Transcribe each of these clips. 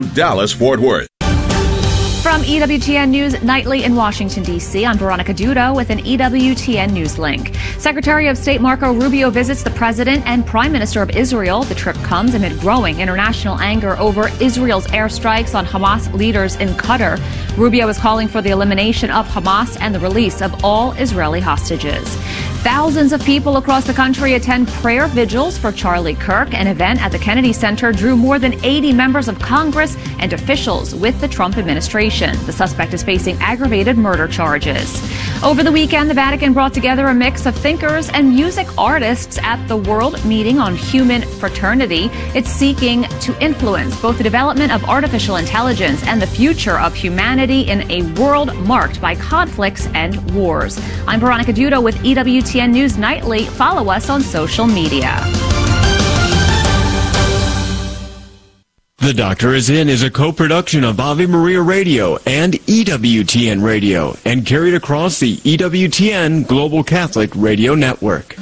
Dallas-Fort Worth. From EWTN News Nightly in Washington, D.C., I'm Veronica Dudo with an EWTN News link. Secretary of State Marco Rubio visits the President and Prime Minister of Israel. The trip comes amid growing international anger over Israel's airstrikes on Hamas leaders in Qatar. Rubio is calling for the elimination of Hamas and the release of all Israeli hostages. Thousands of people across the country attend prayer vigils for Charlie Kirk. An event at the Kennedy Center drew more than 80 members of Congress and officials with the Trump administration. The suspect is facing aggravated murder charges. Over the weekend, the Vatican brought together a mix of thinkers and music artists at the World Meeting on Human Fraternity. It's seeking to influence both the development of artificial intelligence and the future of humanity in a world marked by conflicts and wars. I'm Veronica Dudo with EWTN News Nightly. Follow us on social media. The Doctor Is In is a co-production of Ave Maria Radio and EWTN Radio and carried across the EWTN Global Catholic Radio Network.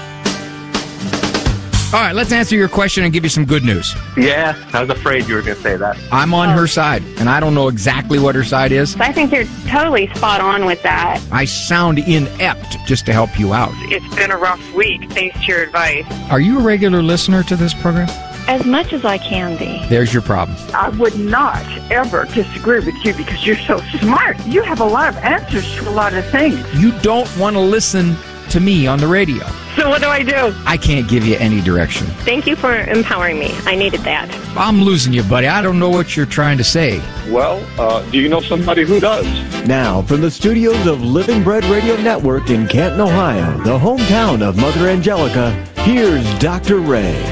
All right, let's answer your question and give you some good news. Yeah, I was afraid you were going to say that. I'm on her side, and I don't know exactly what her side is. I think you're totally spot on with that. I sound inept just to help you out. It's been a rough week, thanks to your advice. Are you a regular listener to this program? As much as I can be. There's your problem. I would not ever disagree with you because you're so smart. You have a lot of answers to a lot of things. You don't want to listen to me on the radio. So what do I do? I can't give you any direction. Thank you for empowering me. I needed that. I'm losing you, buddy. I don't know what you're trying to say. Well, do you know somebody who does? Now, from the studios of Living Bread Radio Network in Canton, Ohio, the hometown of Mother Angelica, here's Dr. Ray.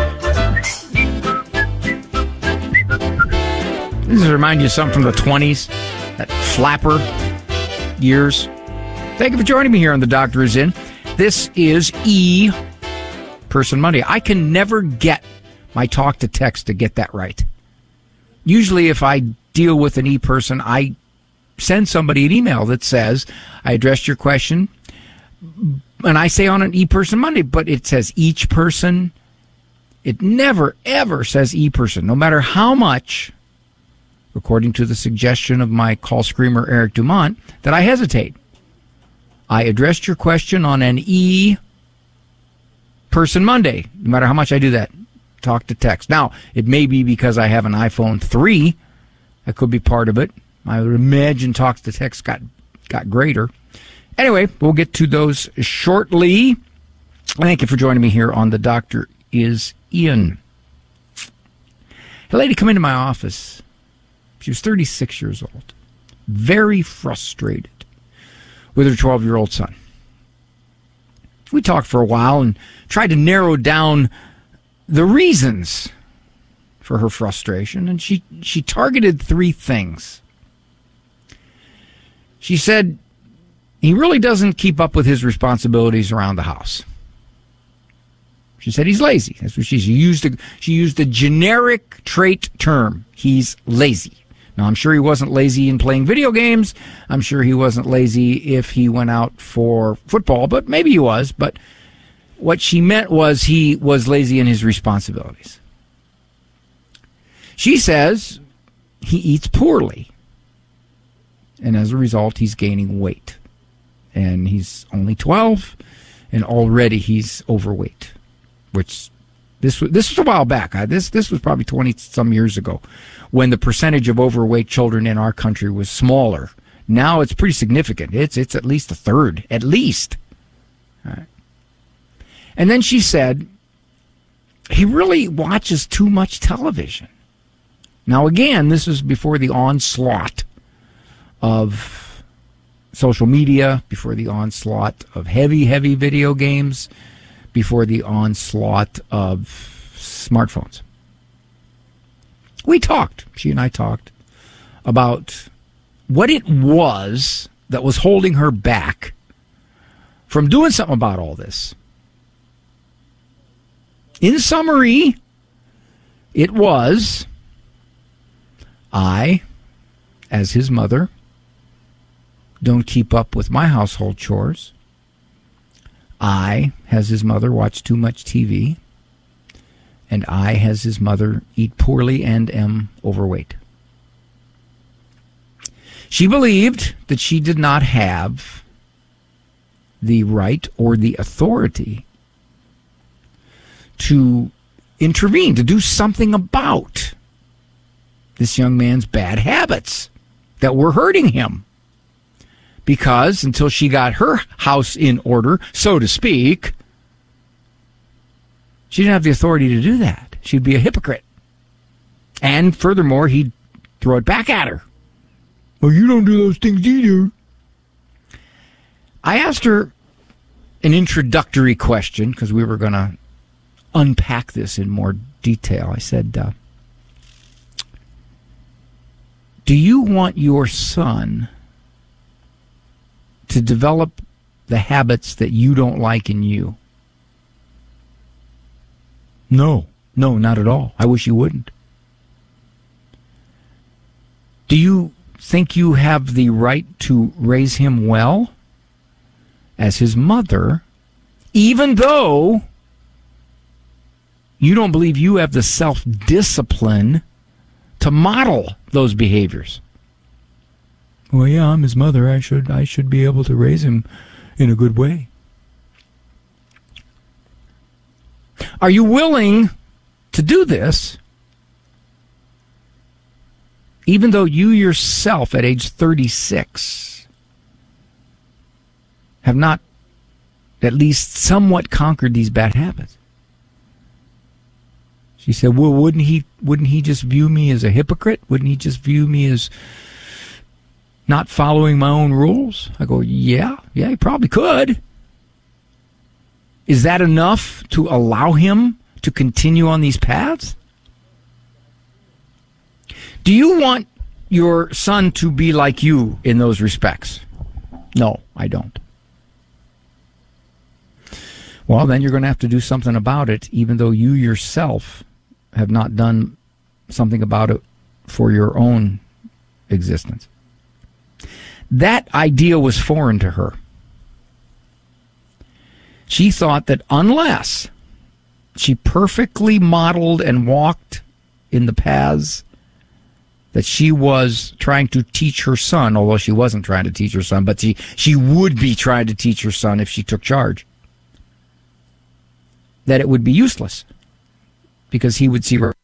This is remind you of something from the 20s, that flapper years. Thank you for joining me here on The Doctor Is In. This is E-Person Monday. I can never get my talk to text to get that right. Usually if I deal with an E-person, I send somebody an email that says, I addressed your question, and I say on an E-Person Monday, but it says each person. It never, ever says E-Person, no matter how much, according to the suggestion of my call screamer Eric Dumont, that I hesitate. I addressed your question on an E-Person Monday, no matter how much I do that. Talk to text. Now, it may be because I have an iPhone 3. That could be part of it. I would imagine talk to text got greater. Anyway, we'll get to those shortly. Thank you for joining me here on The Doctor Is In. A lady come into my office. She was 36 years old, very frustrated with her 12-year-old son. We talked for a while and tried to narrow down the reasons for her frustration, and she targeted three things. She said he really doesn't keep up with his responsibilities around the house. She said he's lazy. That's what she used. She used a generic trait term. He's lazy. Now, I'm sure he wasn't lazy in playing video games. I'm sure he wasn't lazy if he went out for football, but maybe he was. But what she meant was he was lazy in his responsibilities. She says he eats poorly, and as a result, he's gaining weight. And he's only 12, and already he's overweight, which this was a while back. This was probably 20-some years ago, when the percentage of overweight children in our country was smaller. Now it's pretty significant. It's at least a third, at least. All right. And then she said, he really watches too much television. Now again, this is before the onslaught of social media, before the onslaught of heavy video games, before the onslaught of smartphones. She and I talked about what it was that was holding her back from doing something about all this. In summary, it was, I, as his mother, don't keep up with my household chores. I, as his mother, watch too much TV. and I, as his mother, eat poorly and am overweight. She believed that she did not have the right or the authority to intervene, to do something about this young man's bad habits that were hurting him. Because until she got her house in order, so to speak, she didn't have the authority to do that. She'd be a hypocrite. And furthermore, he'd throw it back at her. Well, you don't do those things either. I asked her an introductory question because we were going to unpack this in more detail. I said, do you want your son to develop the habits that you don't like in you? No, not at all. I wish you wouldn't. Do you think you have the right to raise him well as his mother, even though you don't believe you have the self-discipline to model those behaviors? Well, yeah, I'm his mother. I should be able to raise him in a good way. Are you willing to do this, even though you yourself at age 36 have not at least somewhat conquered these bad habits? She said, well, wouldn't he just view me as a hypocrite? Wouldn't he just view me as not following my own rules? I go, yeah, he probably could. Is that enough to allow him to continue on these paths? Do you want your son to be like you in those respects? No, I don't. Well, then you're going to have to do something about it, even though you yourself have not done something about it for your own existence. That idea was foreign to her. She thought that unless she perfectly modeled and walked in the paths that she was trying to teach her son, although she wasn't trying to teach her son, but she would be trying to teach her son if she took charge, that it would be useless because he would see her,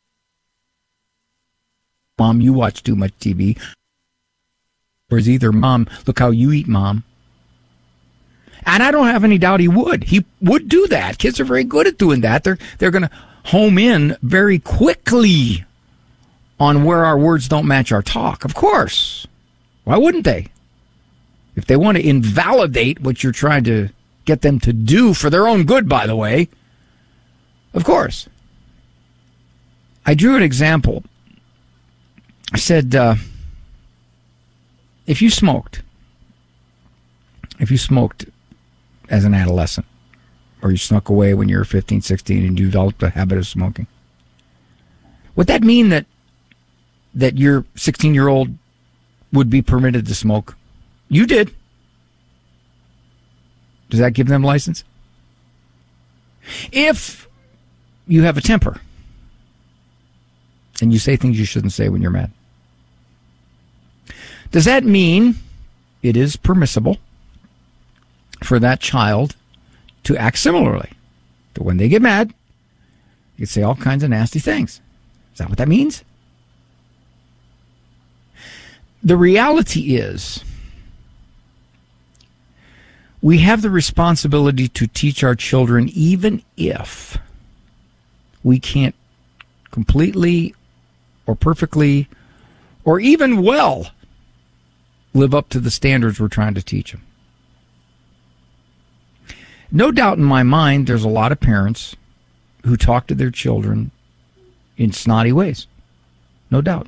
Mom, you watch too much TV. Whereas either, Mom, look how you eat, Mom. And I don't have any doubt he would. He would do that. Kids are very good at doing that. They're going to home in very quickly on where our words don't match our talk. Of course. Why wouldn't they? If they want to invalidate what you're trying to get them to do for their own good, by the way, of course. I drew an example. I said, if you smoked as an adolescent, or you snuck away when you were 15, 16, and you developed a habit of smoking, would that mean that your 16-year-old would be permitted to smoke? You did. Does that give them license? If you have a temper and you say things you shouldn't say when you're mad, does that mean it is permissible for that child to act similarly? That when they get mad, you can say all kinds of nasty things. Is that what that means? The reality is, we have the responsibility to teach our children, even if we can't completely or perfectly or even well live up to the standards we're trying to teach them. No doubt in my mind, there's a lot of parents who talk to their children in snotty ways. No doubt.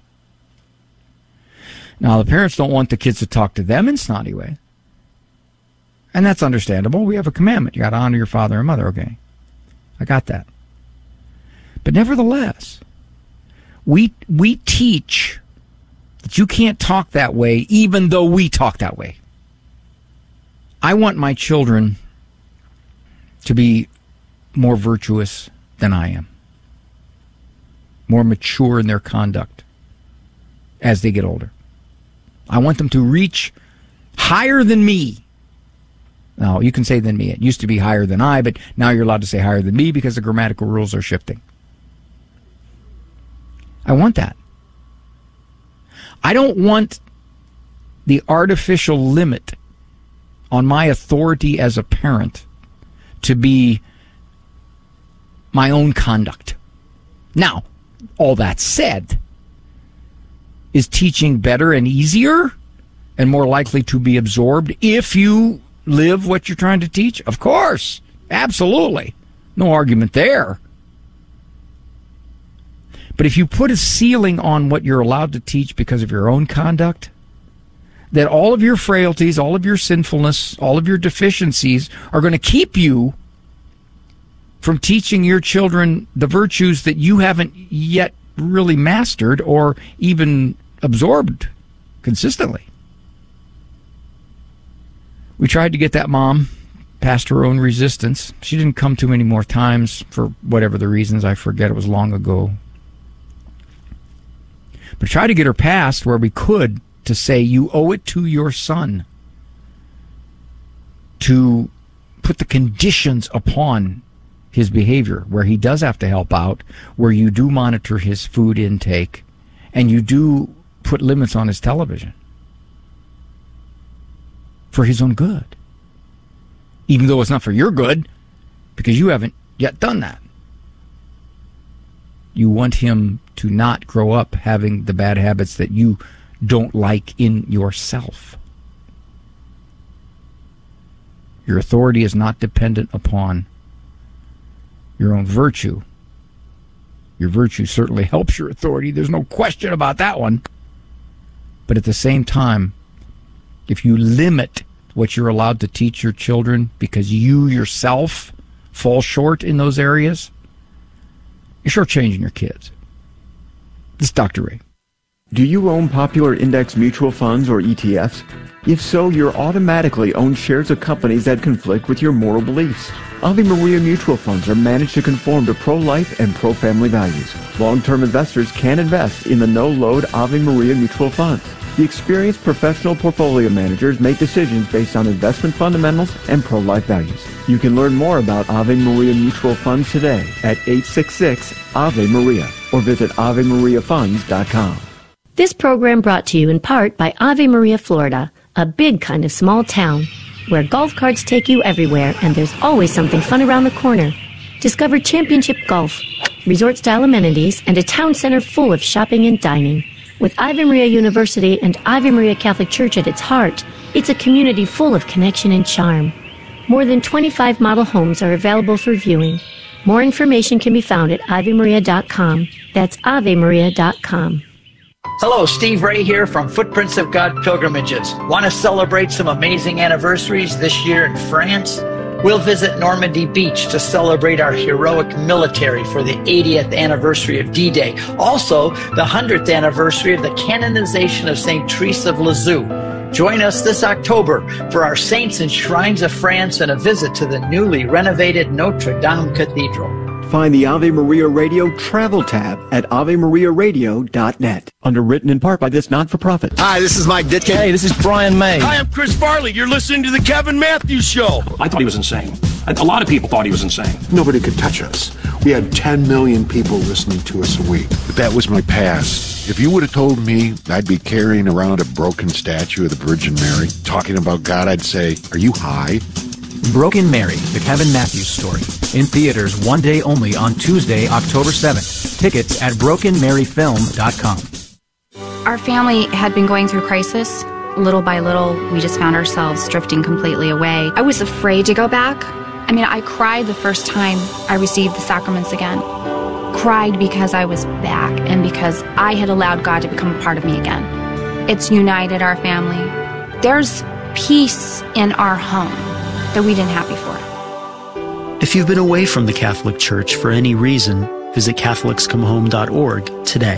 Now, the parents don't want the kids to talk to them in snotty ways. And that's understandable. We have a commandment. You got to honor your father and mother, okay? I got that. But nevertheless, we teach that you can't talk that way even though we talk that way. I want my children to be more virtuous than I am. more mature in their conduct as they get older. I want them to reach higher than me. Now, you can say than me. It used to be higher than I, but now you're allowed to say higher than me because the grammatical rules are shifting. I want that. I don't want the artificial limit on my authority as a parent to be my own conduct. Now, all that said, is teaching better and easier and more likely to be absorbed if you live what you're trying to teach? Of course. Absolutely. No argument there. But if you put a ceiling on what you're allowed to teach because of your own conduct, that all of your frailties, all of your sinfulness, all of your deficiencies are going to keep you from teaching your children the virtues that you haven't yet really mastered or even absorbed consistently. We tried to get that mom past her own resistance. She didn't come too many more times for whatever the reasons. I forget, it was long ago. But try to get her past where we could to say you owe it to your son to put the conditions upon his behavior, where he does have to help out, where you do monitor his food intake, and you do put limits on his television for his own good. Even though it's not for your good, because you haven't yet done that. You want him to not grow up having the bad habits that you don't like in yourself. Your authority is not dependent upon your own virtue. Your virtue certainly helps your authority. There's no question about that one. But at the same time, if you limit what you're allowed to teach your children because you yourself fall short in those areas, you're shortchanging your kids. This is Dr. Ray. Do you own popular index mutual funds or ETFs? If so, you're automatically own shares of companies that conflict with your moral beliefs. Ave Maria mutual funds are managed to conform to pro-life and pro-family values. Long-term investors can invest in the no-load Ave Maria mutual funds. The experienced professional portfolio managers make decisions based on investment fundamentals and pro-life values. You can learn more about Ave Maria mutual funds today at 866-AVE-MARIA or visit AveMariaFunds.com. This program brought to you in part by Ave Maria, Florida, a big kind of small town where golf carts take you everywhere and there's always something fun around the corner. Discover championship golf, resort-style amenities, and a town center full of shopping and dining. With Ave Maria University and Ave Maria Catholic Church at its heart, it's a community full of connection and charm. More than 25 model homes are available for viewing. More information can be found at AveMaria.com. That's AveMaria.com. Hello, Steve Ray here from Footprints of God Pilgrimages. Want to celebrate some amazing anniversaries this year in France? We'll visit Normandy Beach to celebrate our heroic military for the 80th anniversary of D-Day. Also, the 100th anniversary of the canonization of St. Therese of Lisieux. Join us this October for our Saints and Shrines of France and a visit to the newly renovated Notre Dame Cathedral. Find the Ave Maria Radio Travel tab at AveMariaRadio.net. Underwritten in part by this not-for-profit. Hi, this is Mike Ditka. Hey, this is Brian May. Hi, I'm Chris Farley. You're listening to the Kevin Matthews Show. I thought he was insane. A lot of people thought he was insane. Nobody could touch us. We had 10 million people listening to us a week. But that was my past. If you would have told me I'd be carrying around a broken statue of the Virgin Mary, talking about God, I'd say, are you high? Broken Mary, the Kevin Matthews story. In theaters one day only on Tuesday, October 7th. Tickets at brokenmaryfilm.com. Our family had been going through crisis. Little by little, we just found ourselves drifting completely away. I was afraid to go back. I mean, I cried the first time I received the sacraments again. Cried because I was back and because I had allowed God to become a part of me again. It's united our family. There's peace in our home that we didn't have before. If you've been away from the Catholic Church for any reason, visit CatholicsComeHome.org today.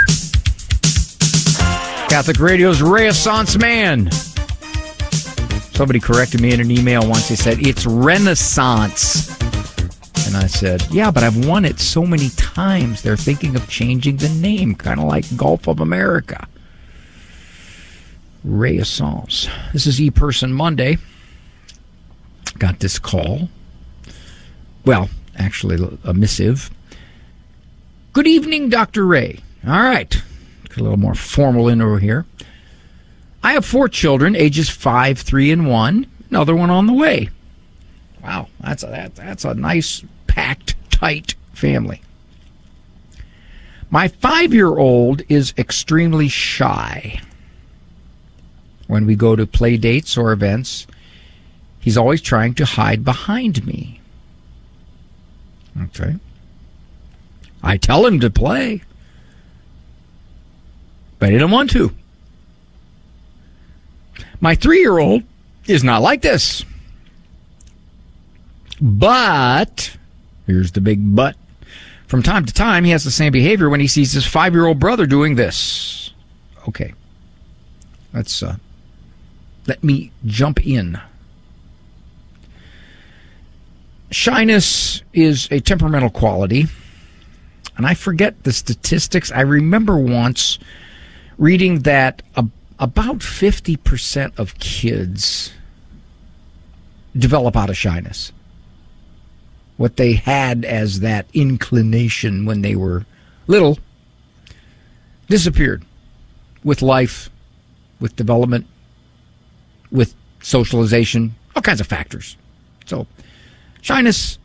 Catholic Radio's Renaissance Man. Somebody corrected me in an email once. They said, it's Renaissance. And I said, yeah, but I've won it so many times. They're thinking of changing the name, kind of like Gulf of America. Renaissance. This is ePerson Monday. Got this call. Well, actually, a missive. Good evening, Dr. Ray. All right. Get a little more formal intro here. I have 4 children, ages 5, 3, and 1. Another one on the way. Wow, that's a nice, packed, tight family. My 5-year-old is extremely shy. When we go to play dates or events, he's always trying to hide behind me. Okay. I tell him to play, but he doesn't want to. My 3-year-old is not like this. But, here's the big but, from time to time he has the same behavior when he sees his 5-year-old brother doing this. Okay. Let me jump in. Shyness is a temperamental quality, and I forget the statistics. I remember once reading that about 50% of kids develop out of shyness. What they had as that inclination when they were little disappeared with life, with development, with socialization, all kinds of factors. So shyness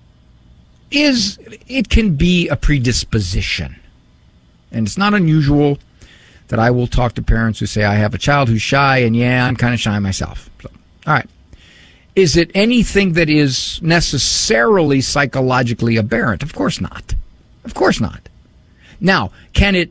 it can be a predisposition. And it's not unusual that I will talk to parents who say, I have a child who's shy, and yeah, I'm kind of shy myself. So, all right. Is it anything that is necessarily psychologically aberrant? Of course not. Of course not. Now, can it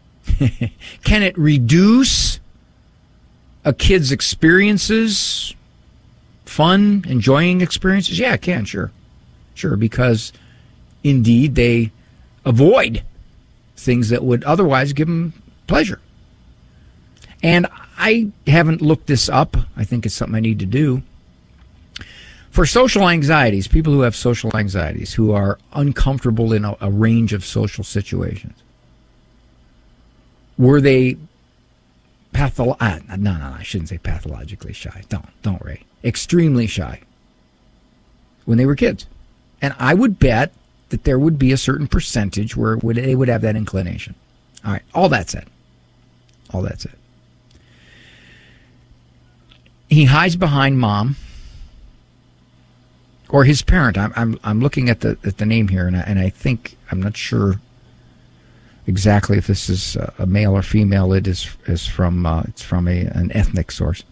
reduce a kid's experiences, fun, enjoying experiences? Yeah, it can, sure. Sure, because indeed they avoid things that would otherwise give them pleasure. And I haven't looked this up. I think it's something I need to do. For social anxieties, people who have social anxieties, who are uncomfortable in a range of social situations, were they no, I shouldn't say pathologically shy. Don't, Ray. Extremely shy when they were kids. And I would bet that there would be a certain percentage where they would have that inclination. All right, all that said. He hides behind mom or his parent. I'm looking at the name here, and I think, I'm not sure exactly if this is a male or female. It is from it's from an ethnic source.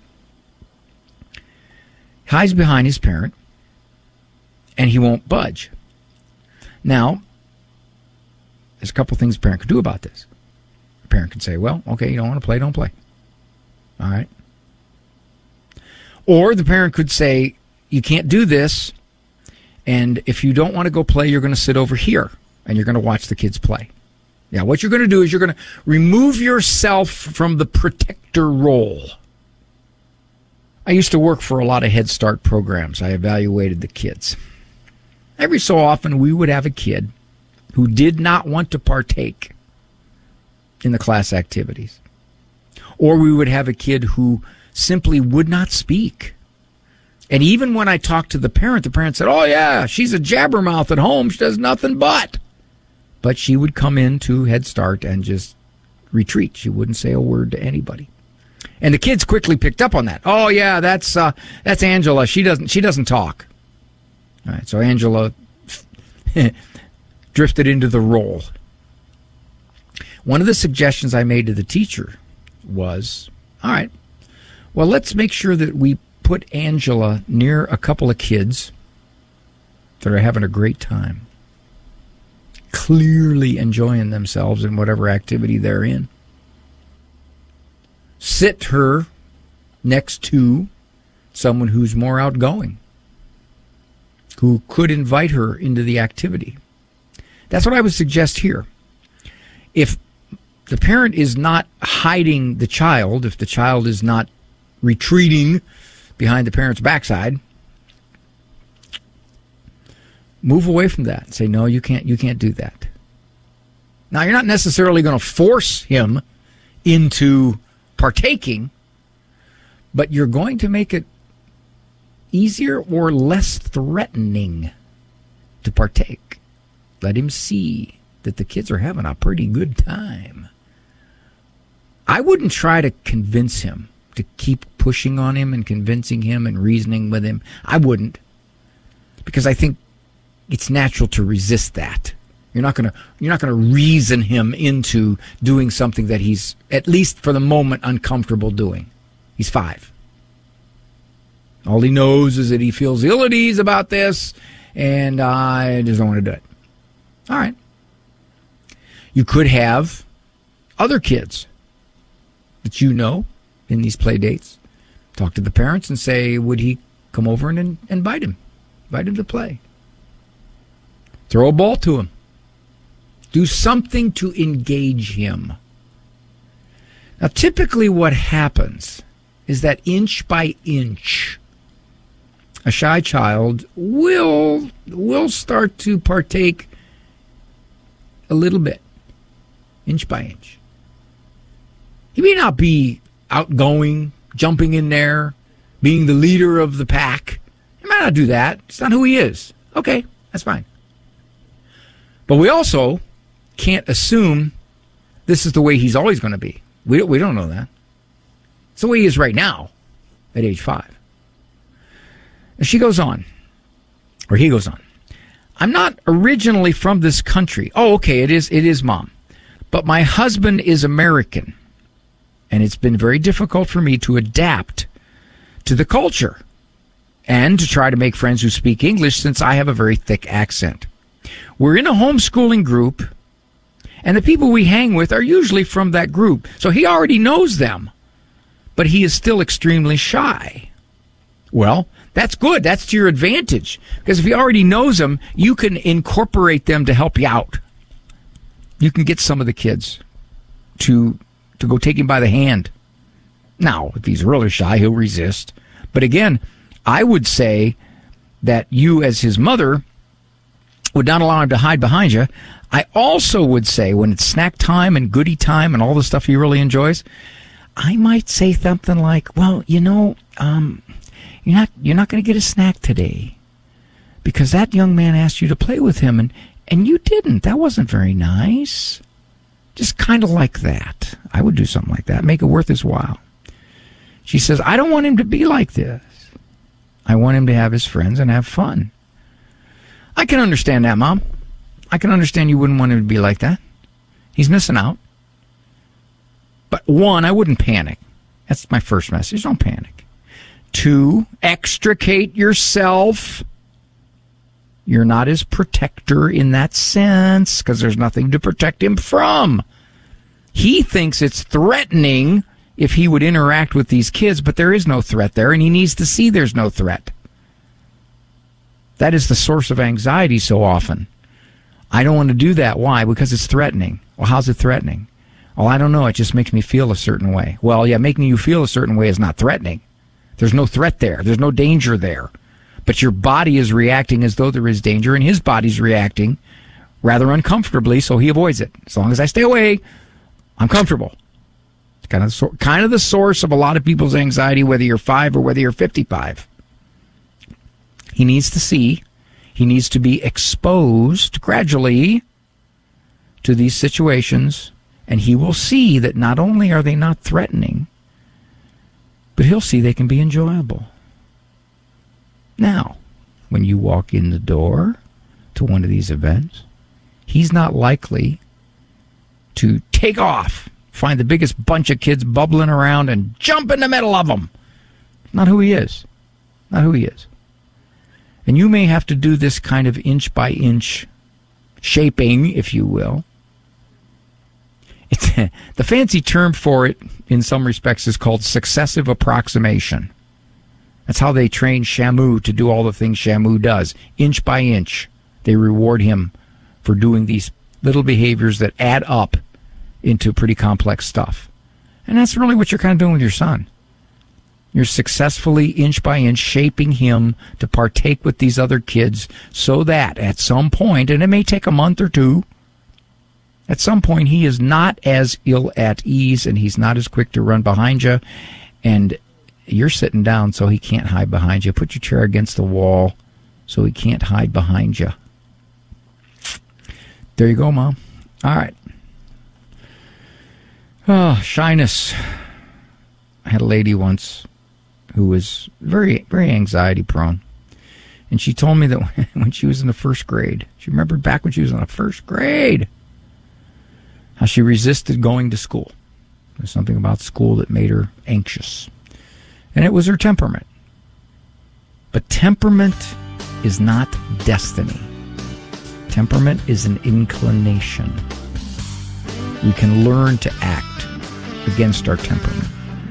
Hides behind his parent, and he won't budge. Now, there's a couple things a parent could do about this. A parent can say, well, okay, you don't want to play, don't play. All right. Or the parent could say, you can't do this, and if you don't want to go play, you're going to sit over here, and you're going to watch the kids play. Now, what you're going to do is you're going to remove yourself from the protector role. I used to work for a lot of Head Start programs. I evaluated the kids. Every so often, we would have a kid who did not want to partake in the class activities. Or we would have a kid who simply would not speak. And even when I talked to the parent said, oh, yeah, she's a jabbermouth at home. She does nothing but. But she would come into Head Start and just retreat. She wouldn't say a word to anybody. And the kids quickly picked up on that. Oh, yeah, that's Angela. She doesn't talk. All right, so Angela drifted into the role. One of the suggestions I made to the teacher was, all right, well, let's make sure that we put Angela near a couple of kids that are having a great time, clearly enjoying themselves in whatever activity they're in. Sit her next to someone who's more outgoing, who could invite her into the activity. That's what I would suggest here. If the parent is not hiding the child, if the child is not retreating behind the parent's backside. Move away from that. Say, no, you can't do that. Now, you're not necessarily going to force him into partaking, but you're going to make it easier or less threatening to partake. Let him see that the kids are having a pretty good time. I wouldn't try to convince him, to keep pushing on him and convincing him and reasoning with him. I wouldn't, because I think it's natural to resist that. You're not going to reason him into doing something that he's, at least for the moment, uncomfortable doing. He's 5. All he knows is that he feels ill at ease about this, and I just don't want to do it. All right. You could have other kids that you know in these play dates. Talk to the parents and say, would he come over and invite him to play? Throw a ball to him. Do something to engage him. Now, typically what happens is that inch by inch, a shy child will start to partake a little bit, inch by inch. He may not be outgoing, jumping in there, being the leader of the pack. He might not do that. It's not who he is. Okay, that's fine. But we also can't assume this is the way he's always going to be. We don't know that. It's the way he is right now at age 5. And she goes on, or he goes on. I'm not originally from this country. Oh, okay, it is, Mom. But my husband is American, and it's been very difficult for me to adapt to the culture and to try to make friends who speak English since I have a very thick accent. We're in a homeschooling group, and the people we hang with are usually from that group. So he already knows them, but he is still extremely shy. Well, that's good. That's to your advantage, because if he already knows them, you can incorporate them to help you out. You can get some of the kids to go take him by the hand. Now, if he's really shy, he'll resist. But again, I would say that you as his mother would not allow him to hide behind you. I also would say when it's snack time and goodie time and all the stuff he really enjoys, I might say something like, well, you're not going to get a snack today because that young man asked you to play with him and you didn't. That wasn't very nice. Just kind of like that. I would do something like that. Make it worth his while. She says, I don't want him to be like this. I want him to have his friends and have fun. I can understand that, Mom. I can understand you wouldn't want him to be like that. He's missing out. But 1, I wouldn't panic. That's my first message. Don't panic. 2, extricate yourself. You're not his protector in that sense because there's nothing to protect him from. He thinks it's threatening if he would interact with these kids, but there is no threat there, and he needs to see there's no threat. That is the source of anxiety so often. I don't want to do that. Why? Because it's threatening. Well, how's it threatening? Well, I don't know. It just makes me feel a certain way. Well, yeah, making you feel a certain way is not threatening. There's no threat there. There's no danger there. But your body is reacting as though there is danger, and his body's reacting rather uncomfortably, so he avoids it. As long as I stay away, I'm comfortable. It's kind of the source of a lot of people's anxiety, whether you're 5 or whether you're 55. He needs to see. He needs to be exposed gradually to these situations, and he will see that not only are they not threatening, but he'll see they can be enjoyable. Now, when you walk in the door to one of these events, he's not likely to take off, find the biggest bunch of kids bubbling around, and jump in the middle of them. Not who he is. Not who he is. And you may have to do this kind of inch-by-inch shaping, if you will. The fancy term for it, in some respects, is called successive approximation. That's how they train Shamu to do all the things Shamu does. Inch by inch, they reward him for doing these little behaviors that add up into pretty complex stuff. And that's really what you're kind of doing with your son. You're successfully, inch by inch, shaping him to partake with these other kids so that at some point, and it may take a month or two, at some point he is not as ill at ease and he's not as quick to run behind you, and you're sitting down so he can't hide behind you. Put your chair against the wall so he can't hide behind you. There you go, Mom. All right. Oh, shyness. I had a lady once who was very, very anxiety prone. And she told me that when she was in the first grade, she remembered back when she was in the first grade, how she resisted going to school. There's something about school that made her anxious. And it was her temperament. But temperament is not destiny. Temperament is an inclination. We can learn to act against our temperament.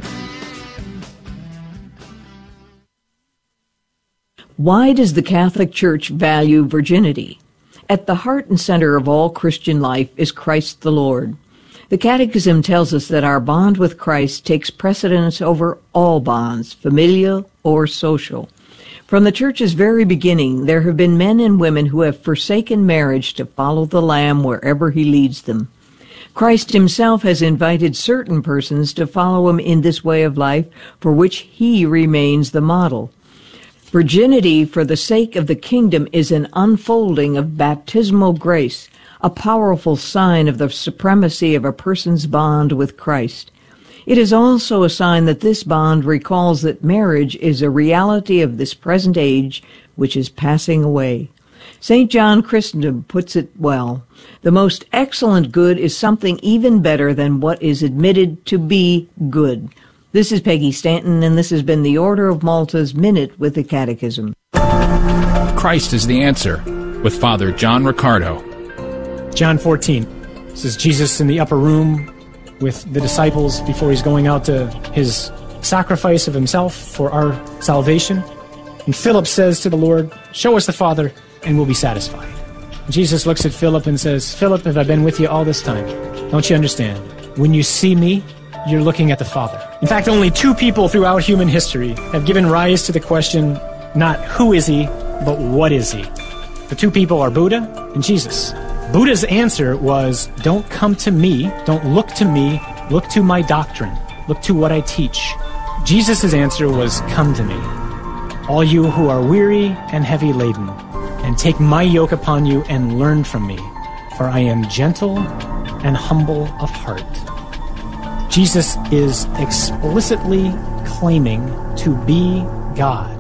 Why does the Catholic Church value virginity? At the heart and center of all Christian life is Christ the Lord. The Catechism tells us that our bond with Christ takes precedence over all bonds, familial or social. From the Church's very beginning, there have been men and women who have forsaken marriage to follow the Lamb wherever he leads them. Christ himself has invited certain persons to follow him in this way of life, for which he remains the model. Virginity for the sake of the kingdom is an unfolding of baptismal grace, a powerful sign of the supremacy of a person's bond with Christ. It is also a sign that this bond recalls that marriage is a reality of this present age which is passing away. St. John Chrysostom puts it well. The most excellent good is something even better than what is admitted to be good. This is Peggy Stanton, and this has been the Order of Malta's Minute with the Catechism. Christ is the answer, with Father John Riccardo. John 14. This is Jesus in the upper room with the disciples before he's going out to his sacrifice of himself for our salvation. And Philip says to the Lord, "Show us the Father, and we'll be satisfied." And Jesus looks at Philip and says, "Philip, have I been with you all this time? Don't you understand? When you see me, you're looking at the Father." In fact, only two people throughout human history have given rise to the question, not who is he, but what is he? The two people are Buddha and Jesus. Buddha's answer was, don't come to me, don't look to me, look to my doctrine, look to what I teach. Jesus' answer was, come to me, all you who are weary and heavy laden, and take my yoke upon you and learn from me, for I am gentle and humble of heart. Jesus is explicitly claiming to be God.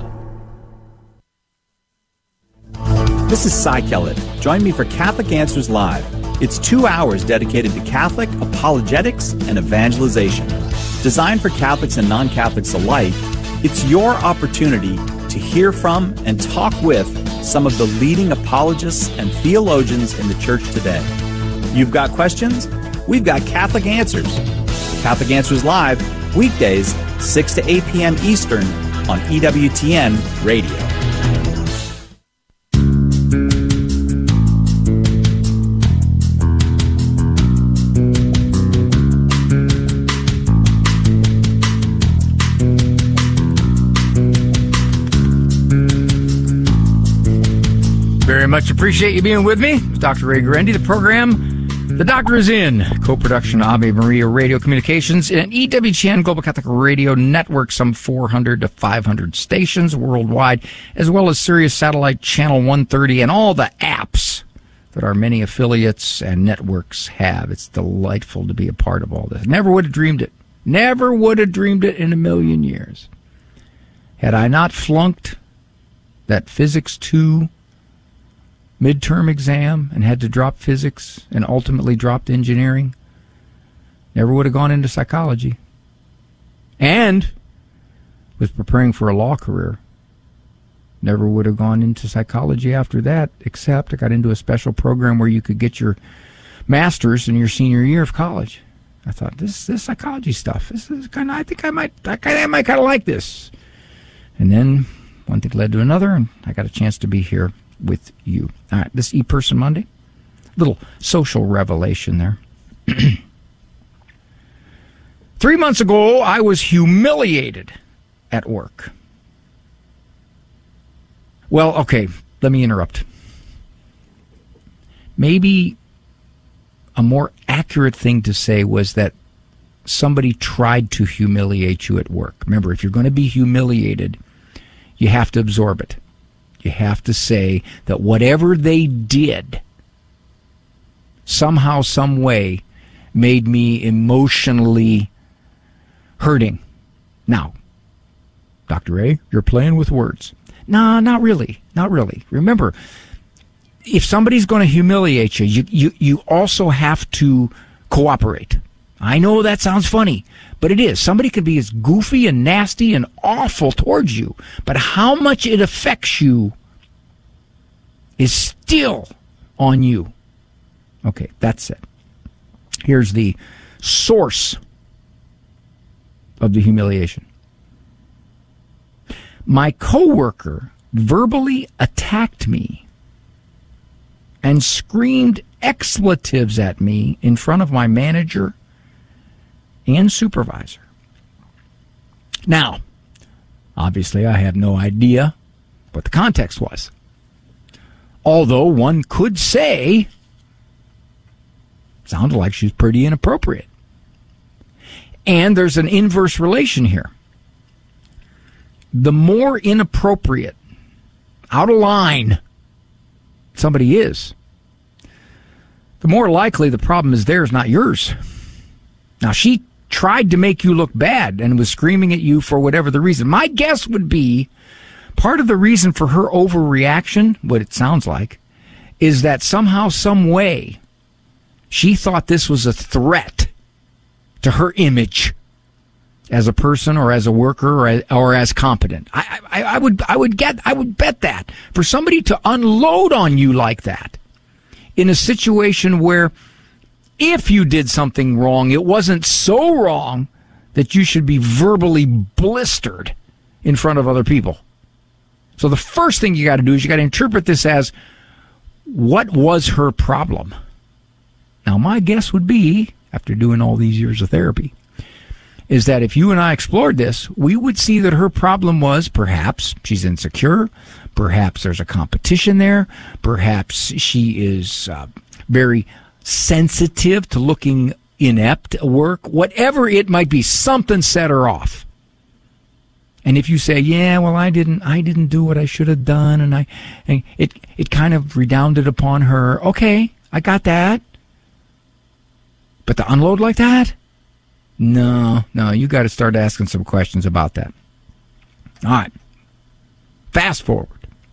This is Cy Kellett. Join me for Catholic Answers Live. It's 2 hours dedicated to Catholic apologetics and evangelization. Designed for Catholics and non-Catholics alike, it's your opportunity to hear from and talk with some of the leading apologists and theologians in the Church today. You've got questions? We've got Catholic Answers. Catholic Answers Live, weekdays, 6 to 8 p.m. Eastern on EWTN Radio. Very much appreciate you being with me. Dr. Ray Guarendi, the program The Doctor is In, co-production Ave Maria Radio Communications and EWTN Global Catholic Radio Network, some 400 to 500 stations worldwide, as well as Sirius Satellite Channel 130 and all the apps that our many affiliates and networks have. It's delightful to be a part of all this. Never would have dreamed it. Never would have dreamed it in a million years. Had I not flunked that Physics 2 midterm exam and had to drop physics and ultimately dropped engineering, never would have gone into psychology. And was preparing for a law career. Never would have gone into psychology after that, except I got into a special program where you could get your master's in your senior year of college. I thought, this psychology stuff, this is kind of, I think I might kind of like this. And then one thing led to another, and I got a chance to be here with you. All right, this ePerson Monday, little social revelation there. 3 months ago, I was humiliated at work. Well, okay, let me interrupt. Maybe a more accurate thing to say was that somebody tried to humiliate you at work. Remember, if you're going to be humiliated, you have to absorb it. You have to say that whatever they did somehow, some way made me emotionally hurting. Now, Dr. A, you're playing with words. No, not really. Not really. Remember, if somebody's going to humiliate you, you also have to cooperate. I know that sounds funny, but it is. Somebody can be as goofy and nasty and awful towards you, but how much it affects you is still on you. Okay, that's it. Here's the source of the humiliation. My coworker verbally attacked me and screamed expletives at me in front of my manager and supervisor. Now, obviously I have no idea what the context was. Although one could say, sounded like she's pretty inappropriate. And there's an inverse relation here. The more inappropriate, out of line somebody is, the more likely the problem is theirs, not yours. Now, she tried to make you look bad and was screaming at you for whatever the reason. My guess would be part of the reason for her overreaction, what it sounds like, is that somehow, some way, she thought this was a threat to her image as a person or as a worker or as competent. I would bet that for somebody to unload on you like that in a situation where if you did something wrong, it wasn't so wrong that you should be verbally blistered in front of other people. So the first thing you got to do is you got to interpret this as, what was her problem? Now, my guess would be, after doing all these years of therapy, is that if you and I explored this, we would see that her problem was perhaps she's insecure, perhaps there's a competition there, perhaps she is very sensitive to looking inept at work, whatever it might be, something set her off. And if you say, yeah, well, I didn't do what I should have done, and it kind of redounded upon her, okay, I got that. But to unload like that? No, you got to start asking some questions about that. All right. Fast forward.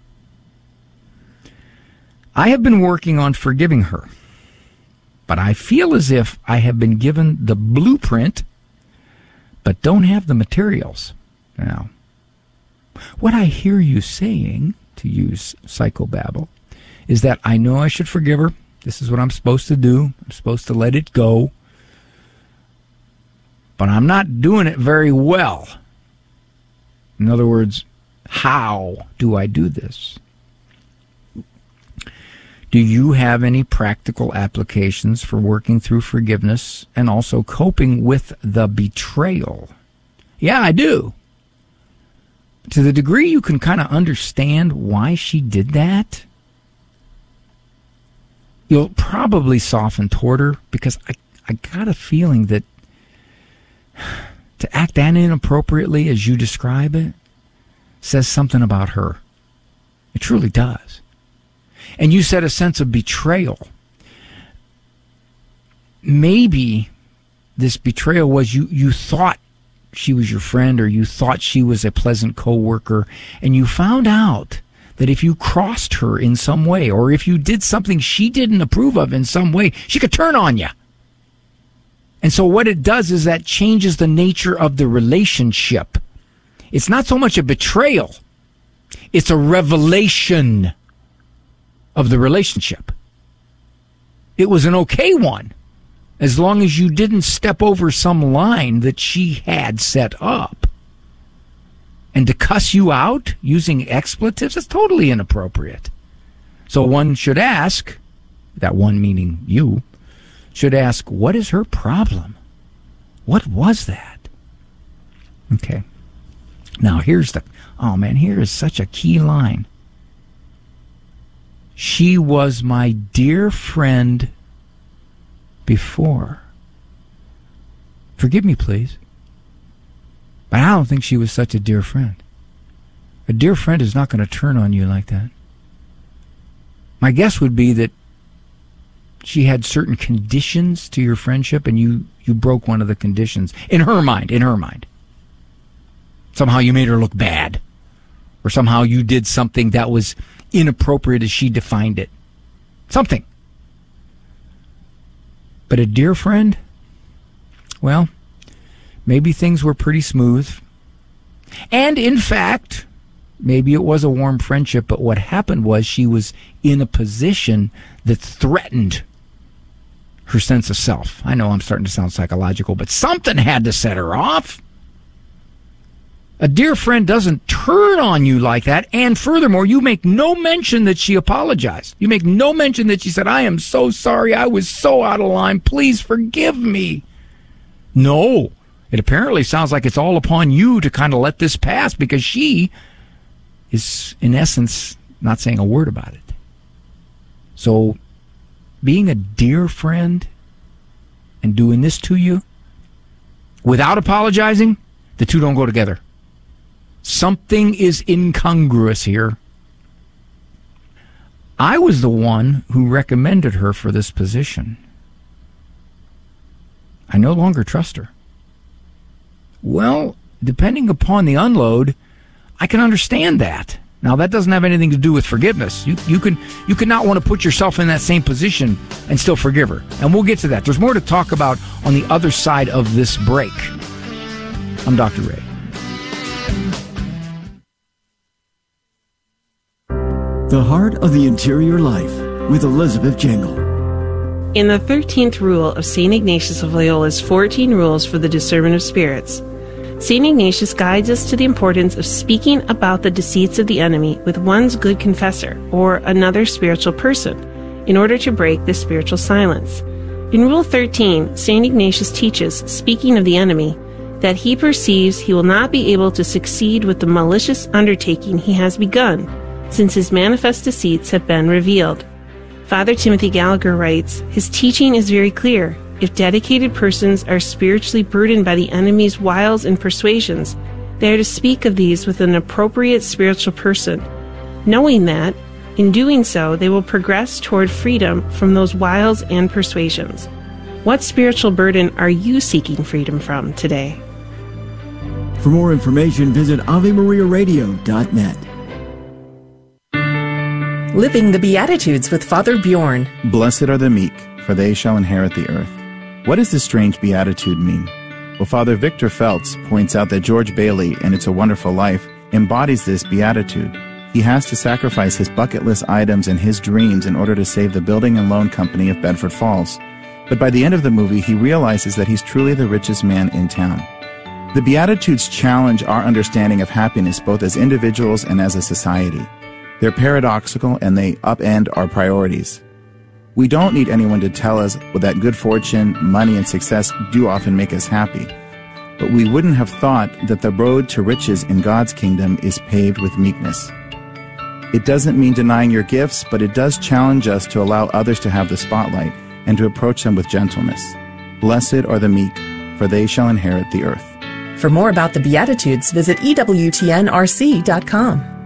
I have been working on forgiving her, but I feel as if I have been given the blueprint, but don't have the materials. Now, what I hear you saying, to use psychobabble, is that I know I should forgive her. This is what I'm supposed to do. I'm supposed to let it go. But I'm not doing it very well. In other words, how do I do this? Do you have any practical applications for working through forgiveness and also coping with the betrayal? Yeah, I do. To the degree you can kind of understand why she did that, you'll probably soften toward her, because I got a feeling that to act that inappropriately as you describe it says something about her. It truly does. And you said a sense of betrayal. Maybe this betrayal was you thought she was your friend, or you thought she was a pleasant coworker, and you found out that if you crossed her in some way, or if you did something she didn't approve of in some way, she could turn on you. And so what it does is that changes the nature of the relationship. It's not so much a betrayal. It's a revelation of the relationship. It was an okay one, as long as you didn't step over some line that she had set up. And to cuss you out using expletives is totally inappropriate. So one should ask, that one meaning you, should ask, what is her problem? What was that? Okay. Now, here is such a key line. She was my dear friend before. Forgive me, please. But I don't think she was such a dear friend. A dear friend is not going to turn on you like that. My guess would be that she had certain conditions to your friendship, and you broke one of the conditions. In her mind. Somehow you made her look bad. Or somehow you did something that was inappropriate as she defined it. Something. But a dear friend? Well, maybe things were pretty smooth. And in fact, maybe it was a warm friendship, but what happened was she was in a position that threatened her sense of self. I know I'm starting to sound psychological, but something had to set her off. A dear friend doesn't turn on you like that, and furthermore, you make no mention that she apologized. You make no mention that she said, I am so sorry, I was so out of line, please forgive me. No, it apparently sounds like it's all upon you to kind of let this pass, because she is, in essence, not saying a word about it. So, being a dear friend and doing this to you without apologizing, the two don't go together. Something is incongruous here. I was the one who recommended her for this position. I no longer trust her. Well, depending upon the unload, I can understand that. Now, that doesn't have anything to do with forgiveness. You can not want to put yourself in that same position and still forgive her. And we'll get to that. There's more to talk about on the other side of this break. I'm Dr. Ray. The Heart of the Interior Life with Elizabeth Jangle. In the 13th rule of St. Ignatius of Loyola's 14 Rules for the Discernment of Spirits, St. Ignatius guides us to the importance of speaking about the deceits of the enemy with one's good confessor or another spiritual person in order to break the spiritual silence. In Rule 13, St. Ignatius teaches, speaking of the enemy, that he perceives he will not be able to succeed with the malicious undertaking he has begun, since his manifest deceits have been revealed. Father Timothy Gallagher writes, his teaching is very clear. If dedicated persons are spiritually burdened by the enemy's wiles and persuasions, they are to speak of these with an appropriate spiritual person, knowing that, in doing so, they will progress toward freedom from those wiles and persuasions. What spiritual burden are you seeking freedom from today? For more information, visit AveMariaRadio.net. Living the Beatitudes with Father Bjorn. Blessed are the meek, for they shall inherit the earth. What does this strange beatitude mean? Well, Father Victor Feltz points out that George Bailey, in It's a Wonderful Life, embodies this beatitude. He has to sacrifice his bucket list items and his dreams in order to save the building and loan company of Bedford Falls. But by the end of the movie, he realizes that he's truly the richest man in town. The Beatitudes challenge our understanding of happiness both as individuals and as a society. They're paradoxical and they upend our priorities. We don't need anyone to tell us that good fortune, money, and success do often make us happy. But we wouldn't have thought that the road to riches in God's kingdom is paved with meekness. It doesn't mean denying your gifts, but it does challenge us to allow others to have the spotlight and to approach them with gentleness. Blessed are the meek, for they shall inherit the earth. For more about the Beatitudes, visit EWTNRC.com.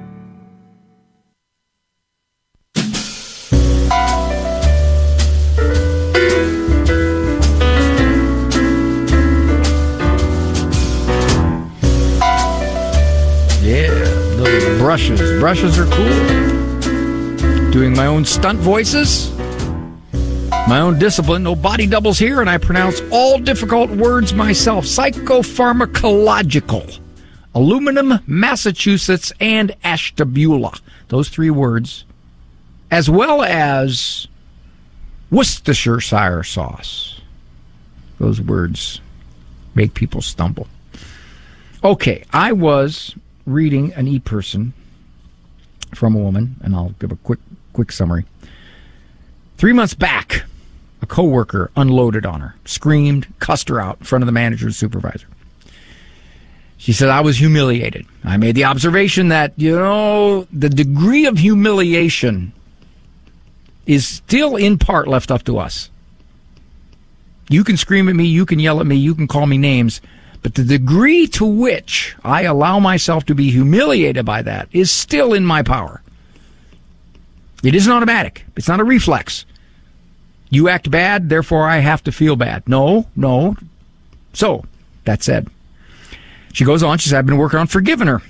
Brushes are cool. Doing my own stunt voices. My own discipline. No body doubles here, and I pronounce all difficult words myself. Psychopharmacological. Aluminum, Massachusetts, and Ashtabula. Those three words. As well as Worcestershire sauce. Those words make people stumble. Okay, I was reading an e-person from a woman, and I'll give a quick summary. 3 months back, a coworker unloaded on her, screamed, cussed her out in front of the manager and supervisor. She said, I was humiliated. I made the observation that, the degree of humiliation is still in part left up to us. You can scream at me, you can yell at me, you can call me names, but the degree to which I allow myself to be humiliated by that is still in my power. It isn't automatic. It's not a reflex. You act bad, therefore I have to feel bad. No. So, that said, she goes on, she said, I've been working on forgiving her.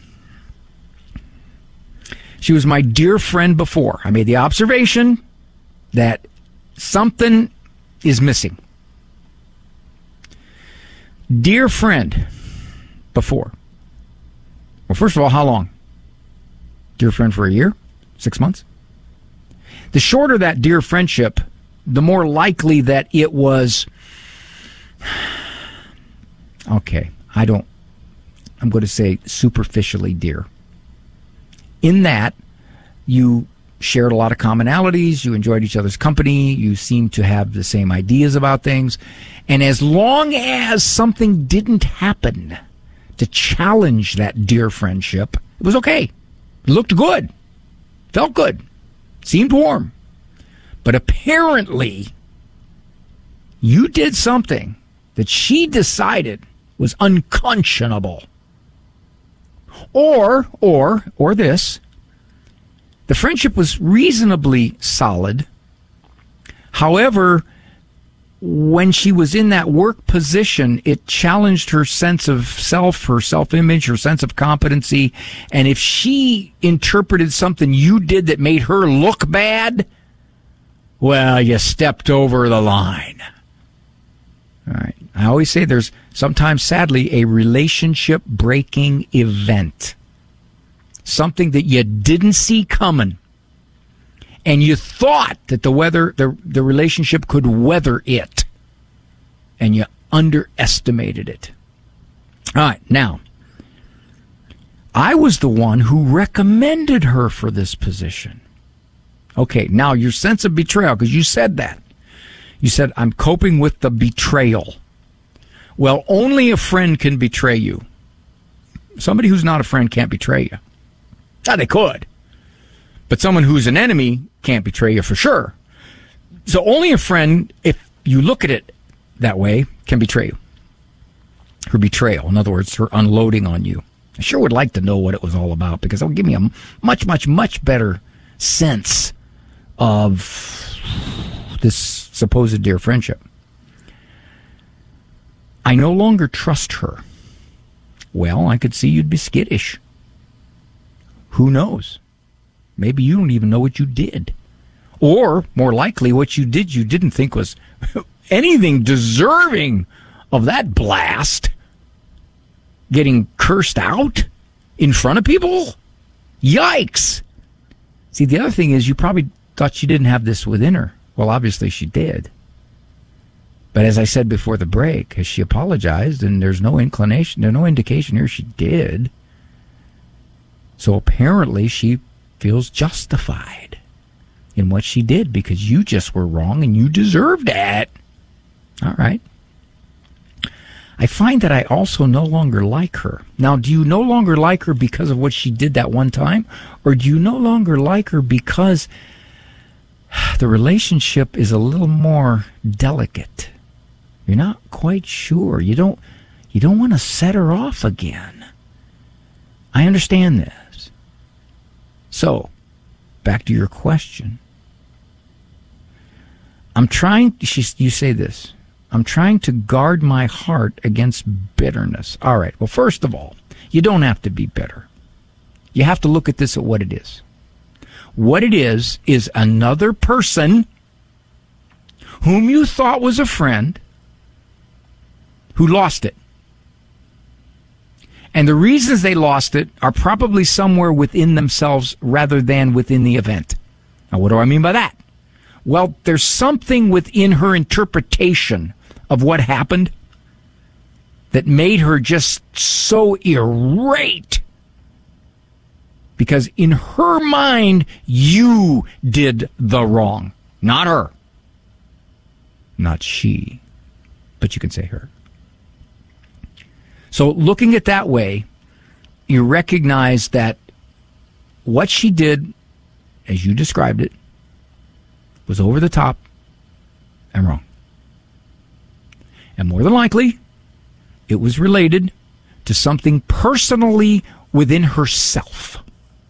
She was my dear friend before. I made the observation that something is missing. Dear friend before. Well, first of all, how long? Dear friend for a year? 6 months? The shorter that dear friendship, the more likely that it was... Okay, I'm going to say superficially dear. In that, you shared a lot of commonalities, you enjoyed each other's company, you seemed to have the same ideas about things, and as long as something didn't happen to challenge that dear friendship, it was okay. It looked good. Felt good. Seemed warm. But apparently, you did something that she decided was unconscionable. Or this, the friendship was reasonably solid. However, when she was in that work position, it challenged her sense of self, her self-image, her sense of competency. And if she interpreted something you did that made her look bad, well, you stepped over the line. All right. I always say there's sometimes, sadly, a relationship-breaking event. Something that you didn't see coming. And you thought that the relationship could weather it. And you underestimated it. All right. Now, I was the one who recommended her for this position. Okay. Now, your sense of betrayal, because you said that. You said, I'm coping with the betrayal. Well, only a friend can betray you. Somebody who's not a friend can't betray you. Now, they could. But someone who's an enemy can't betray you for sure. So only a friend, if you look at it that way, can betray you. Her betrayal, in other words, her unloading on you. I sure would like to know what it was all about, because it would give me a much, much, much better sense of this supposed dear friendship. I no longer trust her. Well, I could see you'd be skittish. Who knows? Maybe you don't even know what you did. Or, more likely, what you did you didn't think was anything deserving of that blast. Getting cursed out in front of people? Yikes! See, the other thing is you probably thought she didn't have this within her. Well, obviously she did. But as I said before the break, has she apologized? And there's no indication here she did. So apparently she feels justified in what she did because you just were wrong and you deserved it. All right. I find that I also no longer like her. Now, do you no longer like her because of what she did that one time? Or do you no longer like her because the relationship is a little more delicate? You're not quite sure. You don't want to set her off again. I understand this. So, back to your question. You say this, I'm trying to guard my heart against bitterness. All right, well, first of all, you don't have to be bitter. You have to look at this at what it is. What it is another person whom you thought was a friend who lost it. And the reasons they lost it are probably somewhere within themselves rather than within the event. Now, what do I mean by that? Well, there's something within her interpretation of what happened that made her just so irate. Because in her mind, you did the wrong. Not her. Not she. But you can say her. So looking at that way, you recognize that what she did, as you described it, was over the top and wrong. And more than likely, it was related to something personally within herself.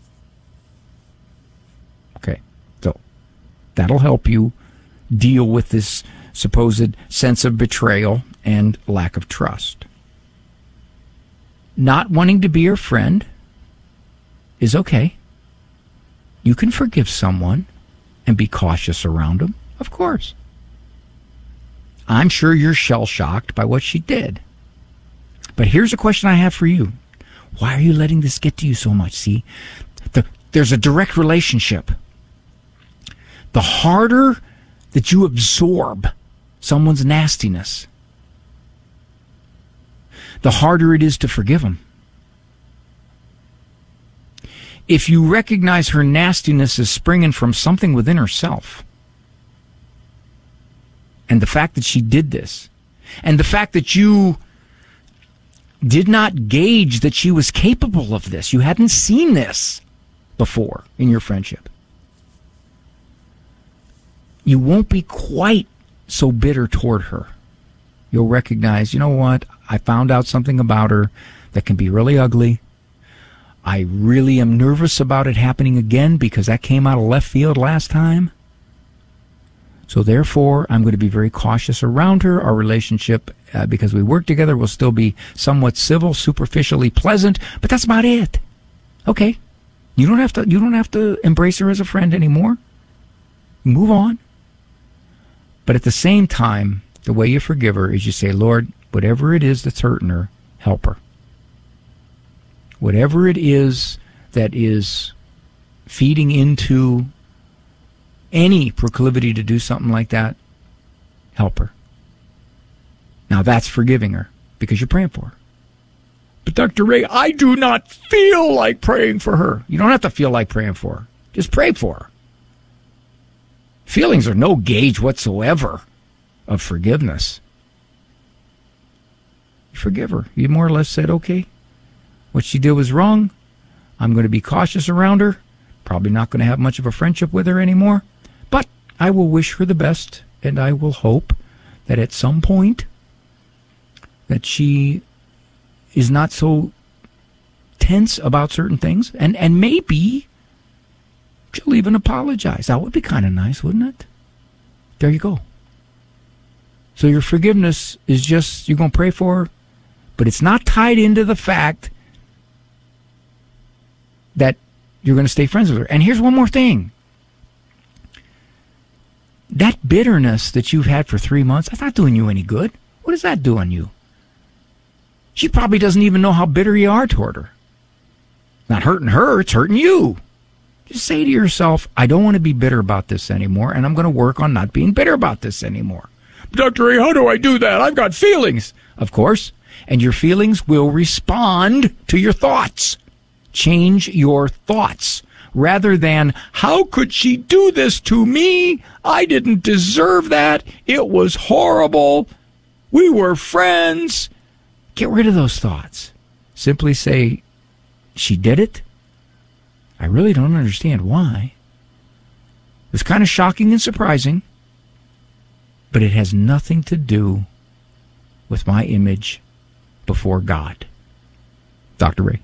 Okay, so that'll help you deal with this supposed sense of betrayal and lack of trust. Not wanting to be your friend is okay. You can forgive someone and be cautious around them, of course. I'm sure you're shell-shocked by what she did. But here's a question I have for you. Why are you letting this get to you so much? See, there's a direct relationship. The harder that you absorb someone's nastiness, the harder it is to forgive them. If you recognize her nastiness as springing from something within herself, and the fact that she did this, and the fact that you did not gauge that she was capable of this, you hadn't seen this before in your friendship, you won't be quite so bitter toward her. You'll recognize, you know what, I found out something about her that can be really ugly. I really am nervous about it happening again because that came out of left field last time. So therefore, I'm going to be very cautious around her. Our relationship, because we work together, will still be somewhat civil, superficially pleasant, but that's about it. Okay. You don't have to embrace her as a friend anymore. Move on. But at the same time, the way you forgive her is you say, Lord, whatever it is that's hurting her, help her. Whatever it is that is feeding into any proclivity to do something like that, help her. Now that's forgiving her because you're praying for her. But Dr. Ray, I do not feel like praying for her. You don't have to feel like praying for her. Just pray for her. Feelings are no gauge whatsoever of forgiveness. You forgive her. You more or less said, okay, what she did was wrong. I'm going to be cautious around her. Probably not going to have much of a friendship with her anymore. But I will wish her the best, and I will hope that at some point that she is not so tense about certain things, and maybe she'll even apologize. That would be kind of nice, wouldn't it? There you go. So your forgiveness is just, you're going to pray for her, but it's not tied into the fact that you're going to stay friends with her. And here's one more thing. That bitterness that you've had for 3 months, that's not doing you any good. What does that do on you? She probably doesn't even know how bitter you are toward her. It's not hurting her, it's hurting you. Just say to yourself, I don't want to be bitter about this anymore, and I'm going to work on not being bitter about this anymore. Dr. A, how do I do that? I've got feelings. Of course. And your feelings will respond to your thoughts. Change your thoughts. Rather than, how could she do this to me? I didn't deserve that. It was horrible. We were friends. Get rid of those thoughts. Simply say, she did it. I really don't understand why. It was kind of shocking and surprising, but it has nothing to do with my image before God. Dr. Ray.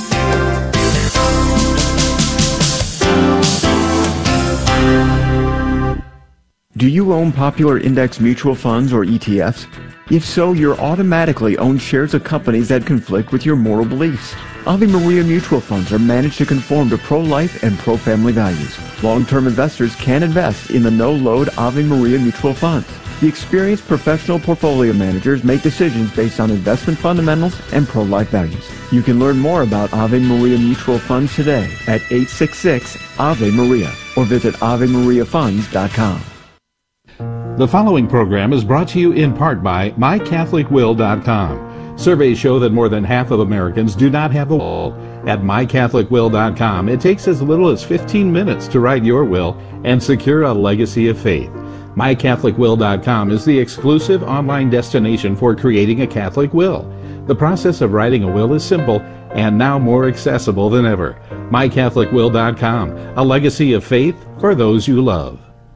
Do you own popular index mutual funds or ETFs? If so, you're automatically own shares of companies that conflict with your moral beliefs. Ave Maria mutual funds are managed to conform to pro-life and pro-family values. Long-term investors can invest in the no-load Ave Maria mutual funds. The experienced professional portfolio managers make decisions based on investment fundamentals and pro-life values. You can learn more about Ave Maria mutual funds today at 866-AVE-MARIA or visit AveMariaFunds.com. The following program is brought to you in part by MyCatholicWill.com. Surveys show that more than half of Americans do not have a will. At MyCatholicWill.com, it takes as little as 15 minutes to write your will and secure a legacy of faith. MyCatholicWill.com is the exclusive online destination for creating a Catholic will. The process of writing a will is simple and now more accessible than ever. MyCatholicWill.com, a legacy of faith for those you love.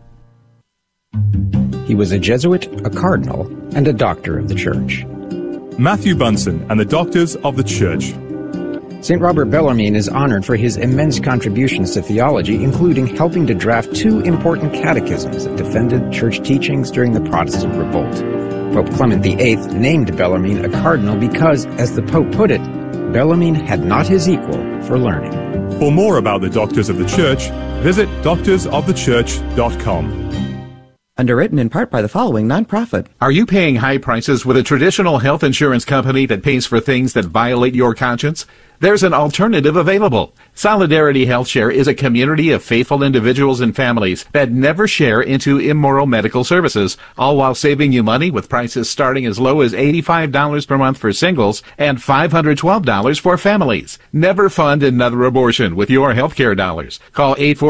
He was a Jesuit, a cardinal, and a doctor of the Church. Matthew Bunson and the Doctors of the Church. St. Robert Bellarmine is honored for his immense contributions to theology, including helping to draft 2 important catechisms that defended church teachings during the Protestant revolt. Pope Clement VIII named Bellarmine a cardinal because, as the Pope put it, Bellarmine had not his equal for learning. For more about the Doctors of the Church, visit doctorsofthechurch.com. Underwritten in part by the following nonprofit. Are you paying high prices with a traditional health insurance company that pays for things that violate your conscience? There's an alternative available. Solidarity HealthShare is a community of faithful individuals and families that never share into immoral medical services, all while saving you money with prices starting as low as $85 per month for singles and $512 for families. Never fund another abortion with your healthcare dollars. Call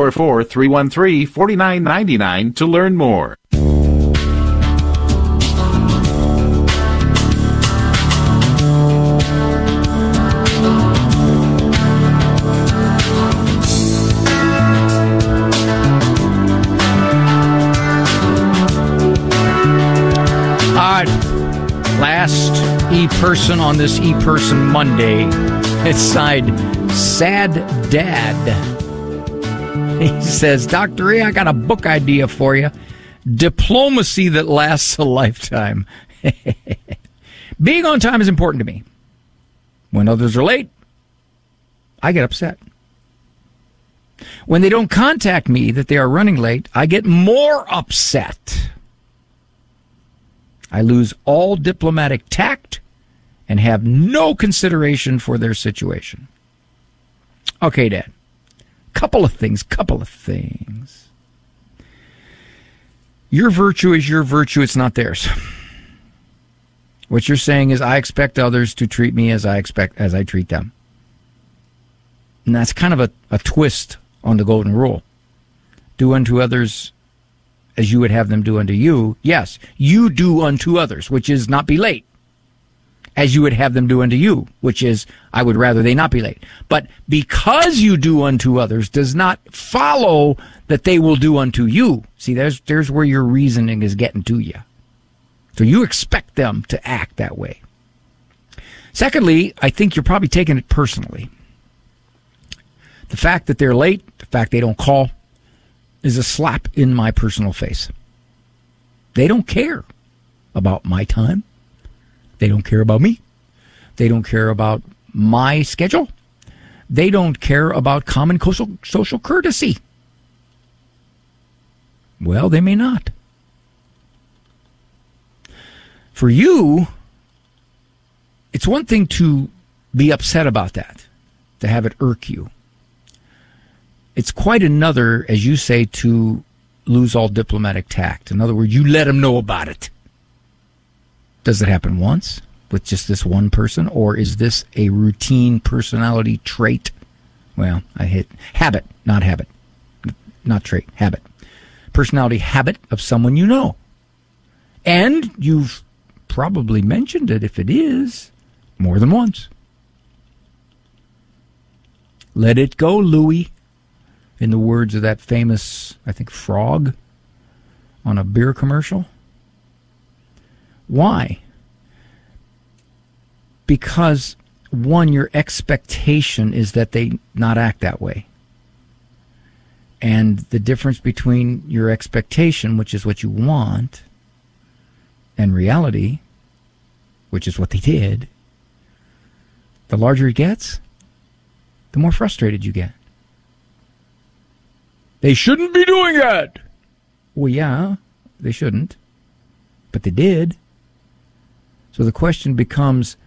844-313-4999 to learn more. Last e-person on this e-person Monday. It's signed Sad Dad. He says, Dr. A, I got a book idea for you. Diplomacy that lasts a lifetime. Being on time is important to me. When others are late, I get upset. When they don't contact me that they are running late, I get more upset. I lose all diplomatic tact and have no consideration for their situation. Okay, Dad. Couple of things. Your virtue is your virtue. It's not theirs. What you're saying is I expect others to treat me as I treat them. And that's kind of a twist on the golden rule. Do unto others as you would have them do unto you. Yes, you do unto others, which is not be late, as you would have them do unto you, which is I would rather they not be late. But because you do unto others does not follow that they will do unto you. See, there's where your reasoning is getting to you. So you expect them to act that way. Secondly, I think you're probably taking it personally. The fact that they're late, the fact they don't call, is a slap in my personal face. They don't care about my time. They don't care about me. They don't care about my schedule. They don't care about common social courtesy. Well, they may not. For you, it's one thing to be upset about that, to have it irk you. It's quite another, as you say, to lose all diplomatic tact. In other words, you let them know about it. Does it happen once with just this one person, or is this a routine personality trait? Well, I hit habit, not habit. Not trait, habit. Personality habit of someone you know. And you've probably mentioned it, if it is, more than once. Let it go, Louie. In the words of that famous, I think, frog on a beer commercial. Why? Because, one, your expectation is that they not act that way. And the difference between your expectation, which is what you want, and reality, which is what they did, the larger it gets, the more frustrated you get. They shouldn't be doing that. Well, yeah, they shouldn't. But they did. So the question becomes,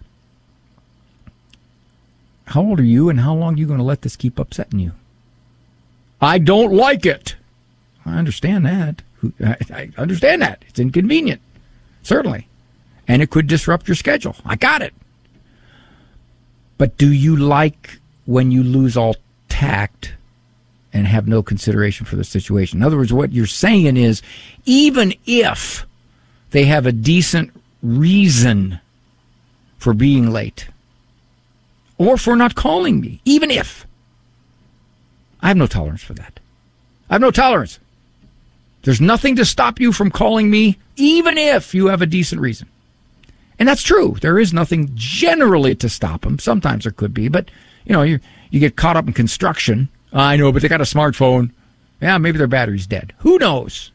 how old are you and how long are you going to let this keep upsetting you? I don't like it. I understand that. I understand that. It's inconvenient. Certainly. And it could disrupt your schedule. I got it. But do you like when you lose all tact and have no consideration for the situation? In other words, what you're saying is, even if they have a decent reason for being late or for not calling me, even if. I have no tolerance for that. I have no tolerance. There's nothing to stop you from calling me, even if you have a decent reason. And that's true. There is nothing generally to stop them. Sometimes there could be, but, you get caught up in construction. I know, but they got a smartphone. Yeah, maybe their battery's dead. Who knows?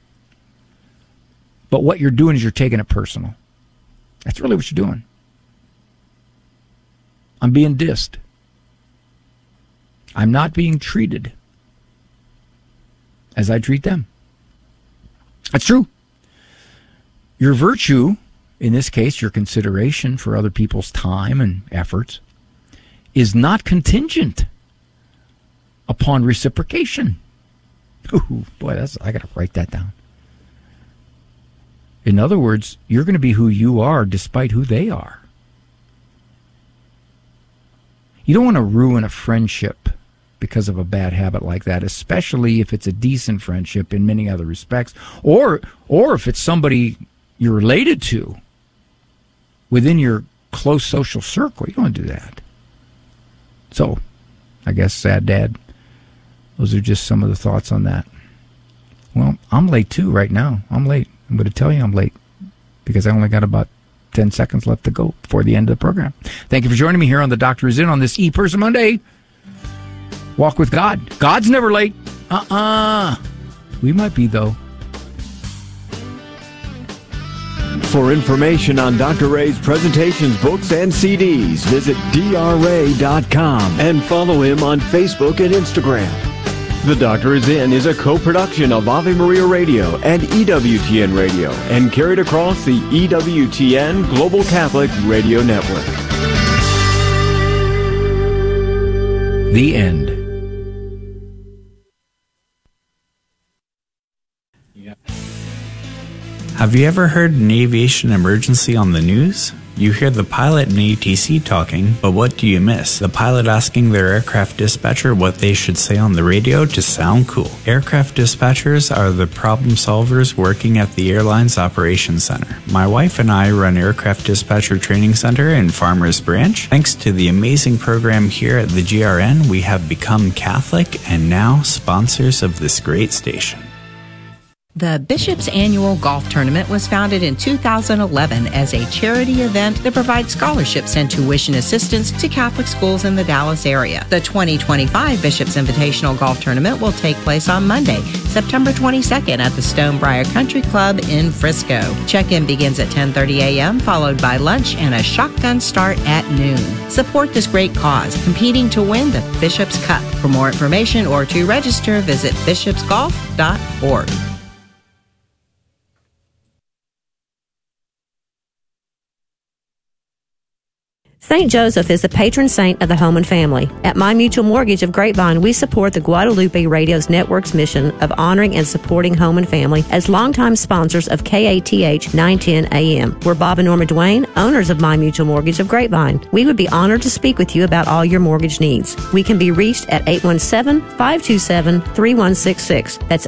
But what you're doing is you're taking it personal. That's really what you're doing. I'm being dissed. I'm not being treated as I treat them. That's true. Your virtue, in this case, your consideration for other people's time and efforts, is not contingent upon reciprocation. Ooh, boy, I got to write that down. In other words, you're going to be who you are despite who they are. You don't want to ruin a friendship because of a bad habit like that, especially if it's a decent friendship in many other respects, or if it's somebody you're related to within your close social circle. You don't want to do that. So, I guess, sad dad, those are just some of the thoughts on that. Well, I'm late too right now. I'm late. I'm going to tell you I'm late because I only got about 10 seconds left to go before the end of the program. Thank you for joining me here on The Doctor Is In on this E-Person Monday. Walk with God. God's never late. We might be, though. For information on Dr. Ray's presentations, books, and CDs, visit drray.com and follow him on Facebook and Instagram. The Doctor Is In is a co-production of Ave Maria Radio and EWTN Radio and carried across the EWTN Global Catholic Radio Network. The end. Have you ever heard an aviation emergency on the news? You hear the pilot and ATC talking, but what do you miss? The pilot asking their aircraft dispatcher what they should say on the radio to sound cool. Aircraft dispatchers are the problem solvers working at the airline's operations center. My wife and I run Aircraft Dispatcher Training Center in Farmers Branch. Thanks to the amazing program here at the GRN, we have become Catholic and now sponsors of this great station. The Bishop's Annual Golf Tournament was founded in 2011 as a charity event that provides scholarships and tuition assistance to Catholic schools in the Dallas area. The 2025 Bishop's Invitational Golf Tournament will take place on Monday, September 22nd at the Stonebriar Country Club in Frisco. Check-in begins at 10:30 a.m., followed by lunch and a shotgun start at noon. Support this great cause, competing to win the Bishop's Cup. For more information or to register, visit bishopsgolf.org. St. Joseph is the patron saint of the home and family. At My Mutual Mortgage of Grapevine, we support the Guadalupe Radio's network's mission of honoring and supporting home and family as longtime sponsors of KATH 910 AM. We're Bob and Norma Duane, owners of My Mutual Mortgage of Grapevine. We would be honored to speak with you about all your mortgage needs. We can be reached at 817-527-3166. That's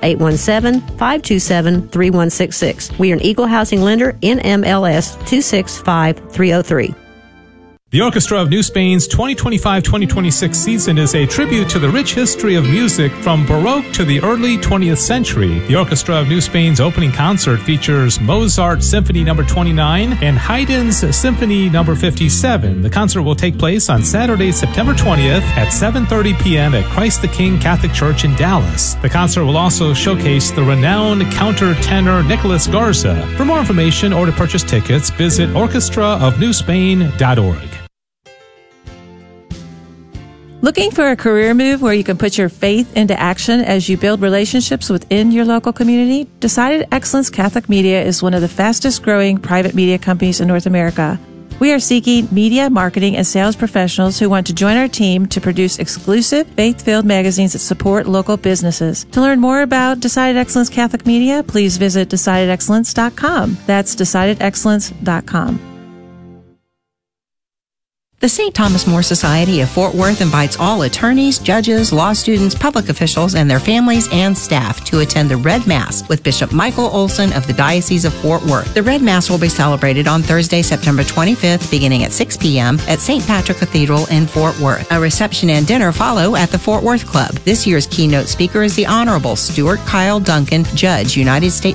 817-527-3166. We are an equal housing lender, NMLS 265303. The Orchestra of New Spain's 2025-2026 season is a tribute to the rich history of music from Baroque to the early 20th century. The Orchestra of New Spain's opening concert features Mozart Symphony No. 29 and Haydn's Symphony No. 57. The concert will take place on Saturday, September 20th at 7:30 p.m. at Christ the King Catholic Church in Dallas. The concert will also showcase the renowned countertenor Nicholas Garza. For more information or to purchase tickets, visit orchestraofnewspain.org. Looking for a career move where you can put your faith into action as you build relationships within your local community? Decided Excellence Catholic Media is one of the fastest growing private media companies in North America. We are seeking media, marketing, and sales professionals who want to join our team to produce exclusive, faith-filled magazines that support local businesses. To learn more about Decided Excellence Catholic Media, please visit decidedexcellence.com. That's decidedexcellence.com. The St. Thomas More Society of Fort Worth invites all attorneys, judges, law students, public officials, and their families and staff to attend the Red Mass with Bishop Michael Olson of the Diocese of Fort Worth. The Red Mass will be celebrated on Thursday, September 25th, beginning at 6 p.m. at St. Patrick Cathedral in Fort Worth. A reception and dinner follow at the Fort Worth Club. This year's keynote speaker is the Honorable Stuart Kyle Duncan, Judge, United States